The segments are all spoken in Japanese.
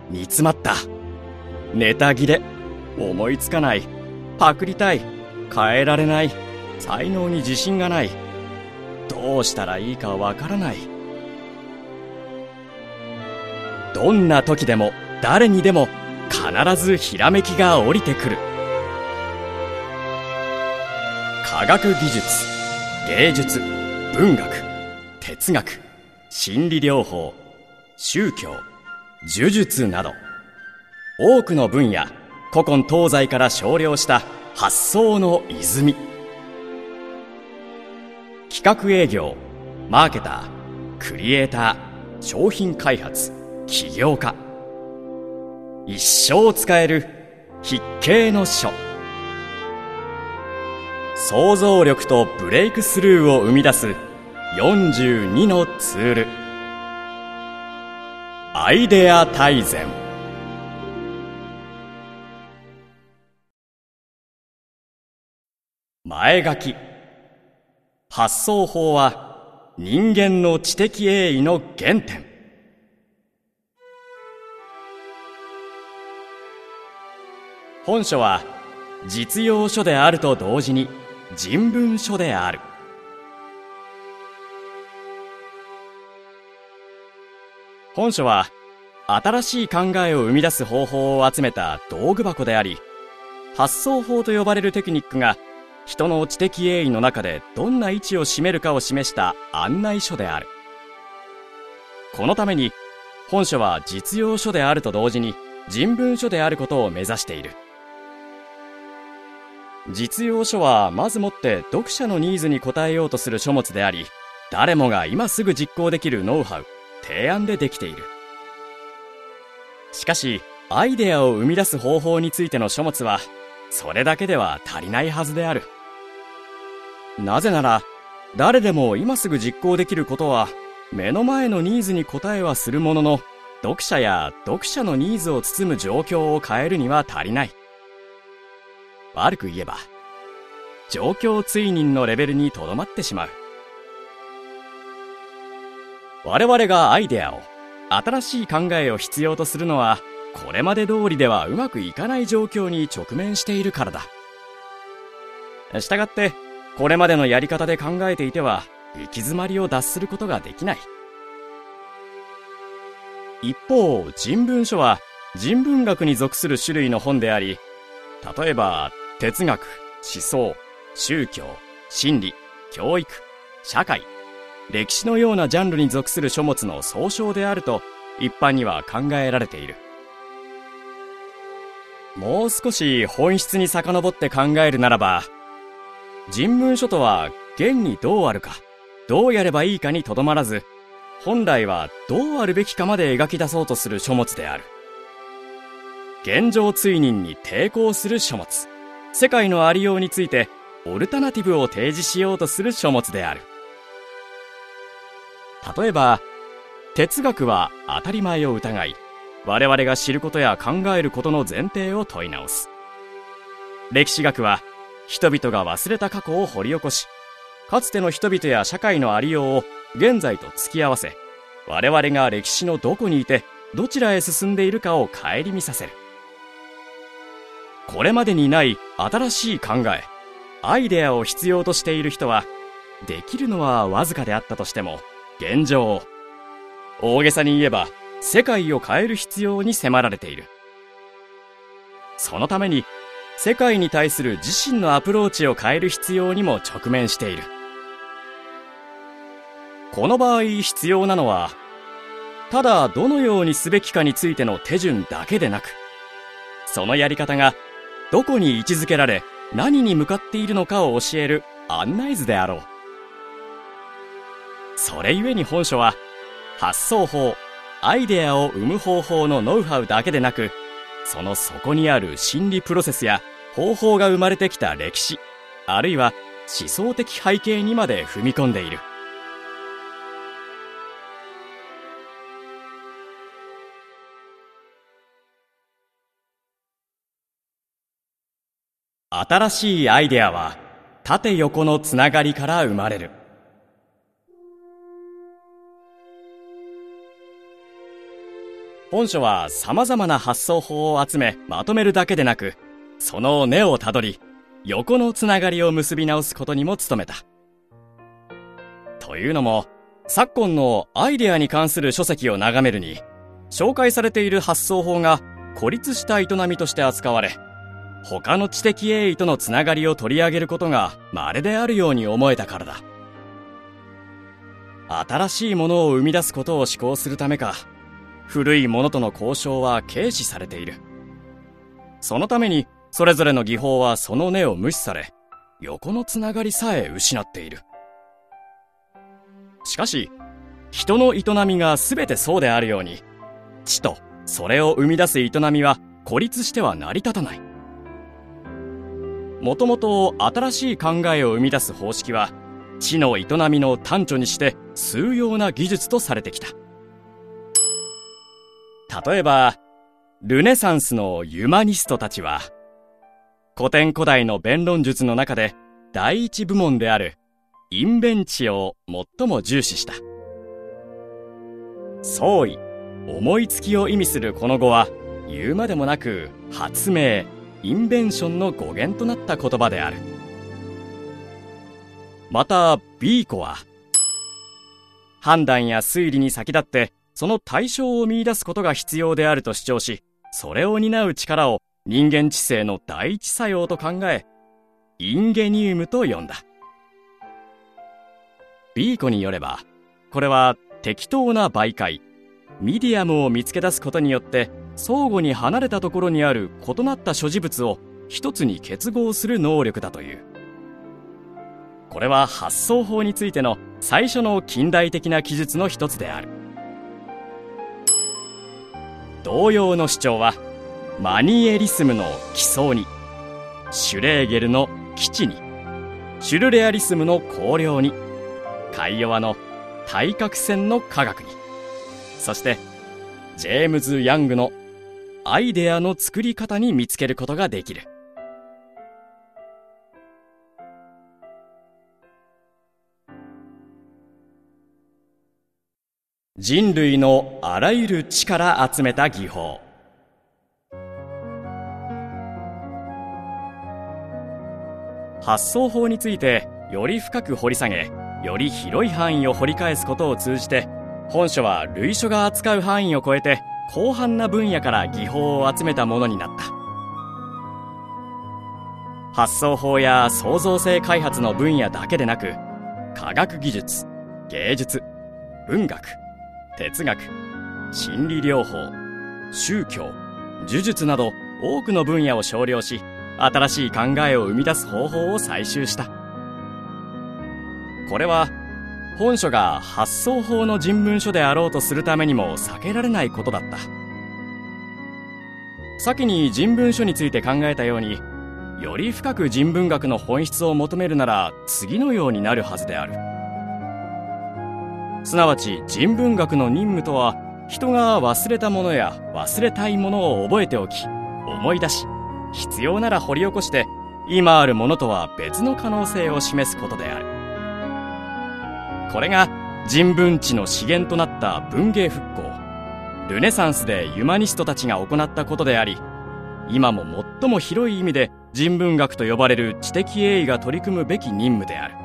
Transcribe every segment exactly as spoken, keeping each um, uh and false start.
煮詰まった、ネタ切れ、思いつかない、パクりたい、変えられない、才能に自信がない、どうしたらいいかわからない。どんな時でも誰にでも必ずひらめきが降りてくる。科学技術、芸術、文学、哲学、心理療法、宗教、呪術など、多くの分野、古今東西から少量した発想の泉。企画営業、マーケター、クリエイター、商品開発、起業家、一生使える筆形の書。想像力とブレイクスルーを生み出すよんじゅうにのツール。アイデア大全。前書き。発想法は人間の知的鋭意の原点。本書は実用書であると同時に人文書である。本書は新しい考えを生み出す方法を集めた道具箱であり、発想法と呼ばれるテクニックが人の知的鋭意の中でどんな位置を占めるかを示した案内書である。このために本書は実用書であると同時に人文書であることを目指している。実用書はまずもって読者のニーズに応えようとする書物であり、誰もが今すぐ実行できるノウハウ、提案でできている。しかしアイデアを生み出す方法についての書物はそれだけでは足りないはずである。なぜなら誰でも今すぐ実行できることは目の前のニーズに応えはするものの、読者や読者のニーズを包む状況を変えるには足りない。悪く言えば状況追認のレベルにとどまってしまう。我々がアイデアを、新しい考えを必要とするのはこれまで通りではうまくいかない状況に直面しているからだ。したがってこれまでのやり方で考えていては行き詰まりを脱することができない。一方、人文書は人文学に属する種類の本であり、例えば哲学、思想、宗教、心理、教育、社会、歴史のようなジャンルに属する書物の総称であると一般には考えられている。もう少し本質に遡って考えるならば、人文書とは現にどうあるか、どうやればいいかにとどまらず、本来はどうあるべきかまで描き出そうとする書物である。現状追認に抵抗する書物、世界のありようについてオルタナティブを提示しようとする書物である。例えば、哲学は当たり前を疑い、我々が知ることや考えることの前提を問い直す。歴史学は人々が忘れた過去を掘り起こし、かつての人々や社会のありようを現在と突き合わせ、我々が歴史のどこにいてどちらへ進んでいるかを顧みさせる。これまでにない新しい考え、アイデアを必要としている人は、できるのはわずかであったとしても、現状を、大げさに言えば世界を変える必要に迫られている。そのために世界に対する自身のアプローチを変える必要にも直面している。この場合必要なのは、ただどのようにすべきかについての手順だけでなく、そのやり方がどこに位置づけられ何に向かっているのかを教える案内図であろう。それゆえに本書は発想法、アイデアを生む方法のノウハウだけでなく、その底にある心理プロセスや方法が生まれてきた歴史、あるいは思想的背景にまで踏み込んでいる。新しいアイデアは縦横のつながりから生まれる。 本書は様々な発想法を集めまとめるだけでなく、その根をたどり、横のつながりを結び直すことにも努めた。というのも、昨今のアイデアに関する書籍を眺めるに、紹介されている発想法が孤立した営みとして扱われ、他の知的営意とのつながりを取り上げることが稀であるように思えたからだ。新しいものを生み出すことを志向するためか、古いものとの交渉は軽視されている。そのためにそれぞれの技法はその根を無視され、横のつながりさえ失っている。しかし、人の営みが全てそうであるように、知とそれを生み出す営みは孤立しては成り立たない。もともと新しい考えを生み出す方式は、知の営みの端緒にして数要な技術とされてきた。例えば、ルネサンスのユマニストたちは、古典古代の弁論術の中で第一部門であるインベンチを最も重視した。創意、思いつきを意味するこの語は、言うまでもなく発明、インベンションの語源となった言葉である。また、ビーコは、判断や推理に先立ってその対象を見出すことが必要であると主張し、それを担う力を人間知性の第一作用と考え、インゲニウムと呼んだ。ビーコによれば、これは適当な媒介、ミディアムを見つけ出すことによって、相互に離れたところにある異なった所持物を一つに結合する能力だという。これは発想法についての最初の近代的な記述の一つである。同様の主張は、マニエリスムの基礎に、シュレーゲルの基地に、シュルレアリスムの綱領に、カイヨワの対角線の科学に、そしてジェームズ・ヤングのアイデアの作り方に見つけることができる。人類のあらゆる知から集めた技法。発想法についてより深く掘り下げ、より広い範囲を掘り返すことを通じて、本書は類書が扱う範囲を超えて広範な分野から技法を集めたものになった。発想法や創造性開発の分野だけでなく、科学技術、芸術、文学、哲学、心理療法、宗教、呪術など多くの分野を少量し、新しい考えを生み出す方法を採集した。これは本書が発想法の人文書であろうとするためにも避けられないことだった。先に人文書について考えたように、より深く人文学の本質を求めるなら次のようになるはずである。すなわち人文学の任務とは、人が忘れたものや忘れたいものを覚えておき、思い出し、必要なら掘り起こして、今あるものとは別の可能性を示すことである。これが人文知の資源となった文芸復興、ルネサンスでユマニストたちが行ったことであり、今も最も広い意味で人文学と呼ばれる知的営意が取り組むべき任務である。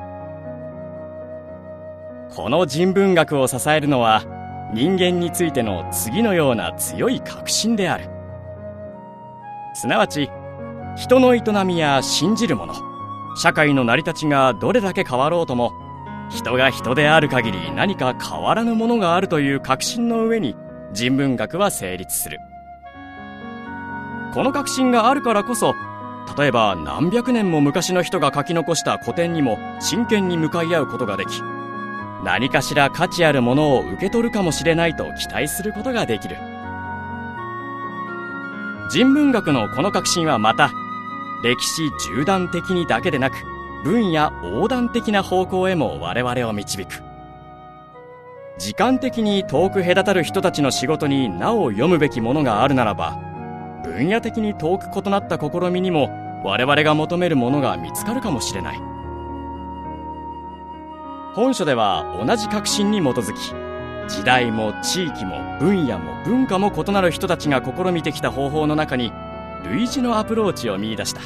この人文学を支えるのは、人間についての次のような強い確信である。すなわち、人の営みや信じるもの、社会の成り立ちがどれだけ変わろうとも、人が人である限り何か変わらぬものがあるという確信の上に人文学は成立する。この確信があるからこそ、例えば何百年も昔の人が書き残した古典にも真剣に向かい合うことができ、何かしら価値あるものを受け取るかもしれないと期待することができる。人文学のこの確信はまた、歴史縦断的にだけでなく、分野横断的な方向へも我々を導く。時間的に遠く隔たる人たちの仕事になお読むべきものがあるならば、分野的に遠く異なった試みにも我々が求めるものが見つかるかもしれない。本書では同じ確信に基づき、 時代も地域も分野も文化も異なる人たちが試みてきた方法の中に類似のアプローチを見出した。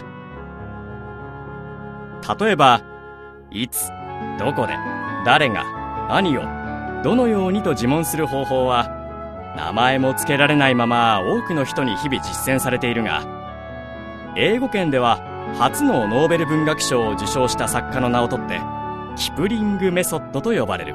例えば、いつ、どこで、誰が、何を、どのようにと自問する方法は、名前も付けられないまま多くの人に日々実践されているが、英語圏では初のノーベル文学賞を受賞した作家の名を取ってキプリングメソッドと呼ばれる。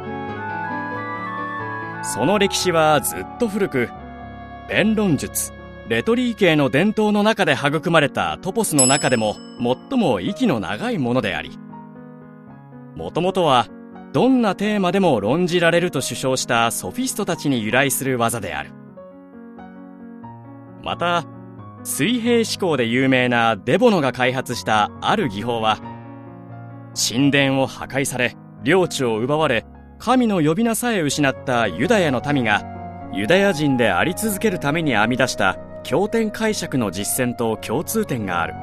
その歴史はずっと古く、弁論術、レトリー系の伝統の中で育まれたトポスの中でも最も息の長いものであり、もともとはどんなテーマでも論じられると主張したソフィストたちに由来する技である。また、水平思考で有名なデボノが開発したある技法は、神殿を破壊され、領地を奪われ、神の呼び名さえ失ったユダヤの民が、ユダヤ人であり続けるために編み出した経典解釈の実践と共通点がある。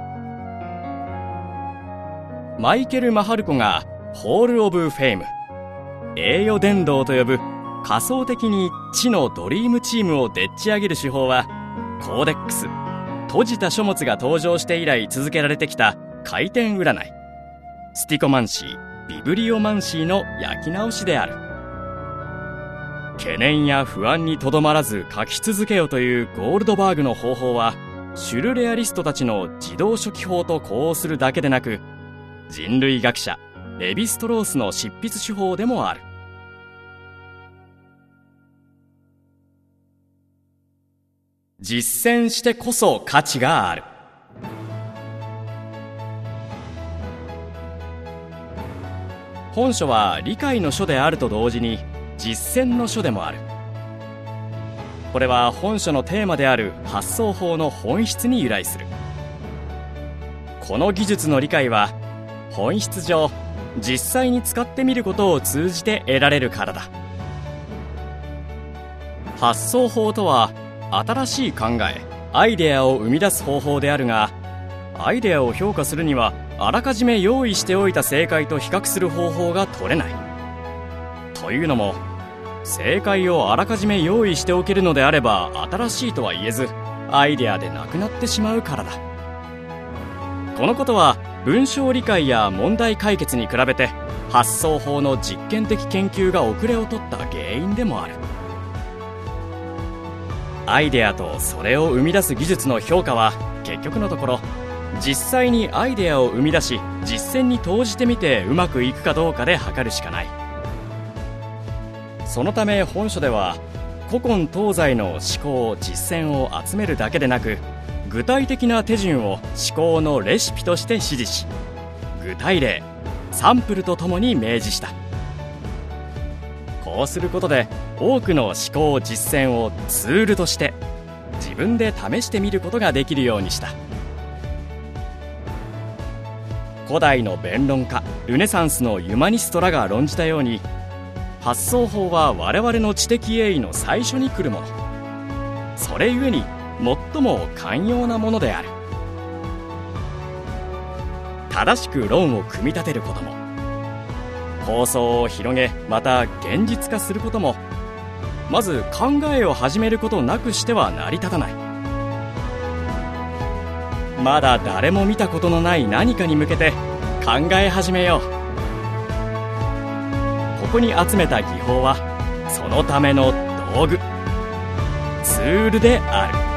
マイケル・マハルコがホール・オブ・フェイム、栄誉殿堂と呼ぶ仮想的に知のドリームチームをでっち上げる手法は、コーデックス、閉じた書物が登場して以来続けられてきた回転占い、スティコマンシー、ビブリオマンシーの焼き直しである。懸念や不安にとどまらず書き続けよというゴールドバーグの方法は、シュルレアリストたちの自動書記法と呼応するだけでなく、人類学者レヴィストロースの執筆手法でもある。実践してこそ価値がある。本書は理解の書であると同時に実践の書でもある。これは本書のテーマである発想法の本質に由来する。この技術の理解は本質上実際に使ってみることを通じて得られるからだ。発想法とは新しい考え、アイデアを生み出す方法であるが、アイデアを評価するにはあらかじめ用意しておいた正解と比較する方法が取れない。というのも、正解をあらかじめ用意しておけるのであれば新しいとは言えず、アイデアでなくなってしまうからだ。このことは文章理解や問題解決に比べて発想法の実験的研究が遅れを取った原因でもある。アイデアとそれを生み出す技術の評価は結局のところ、実際にアイデアを生み出し実践に投じてみてうまくいくかどうかで測るしかない。そのため本書では古今東西の思考実践を集めるだけでなく、具体的な手順を思考のレシピとして指示し、具体例、サンプルとともに明示した。こうすることで多くの思考実践をツールとして自分で試してみることができるようにした。古代の弁論家、ルネサンスのユマニストらが論じたように、発想法は我々の知的栄意の最初に来るもの、それゆえに最も寛容なものである。正しく論を組み立てることも、構想を広げまた現実化することも、まず考えを始めることなくしては成り立たない。まだ誰も見たことのない何かに向けて考え始めよう。ここに集めた技法はそのための道具、ツールである。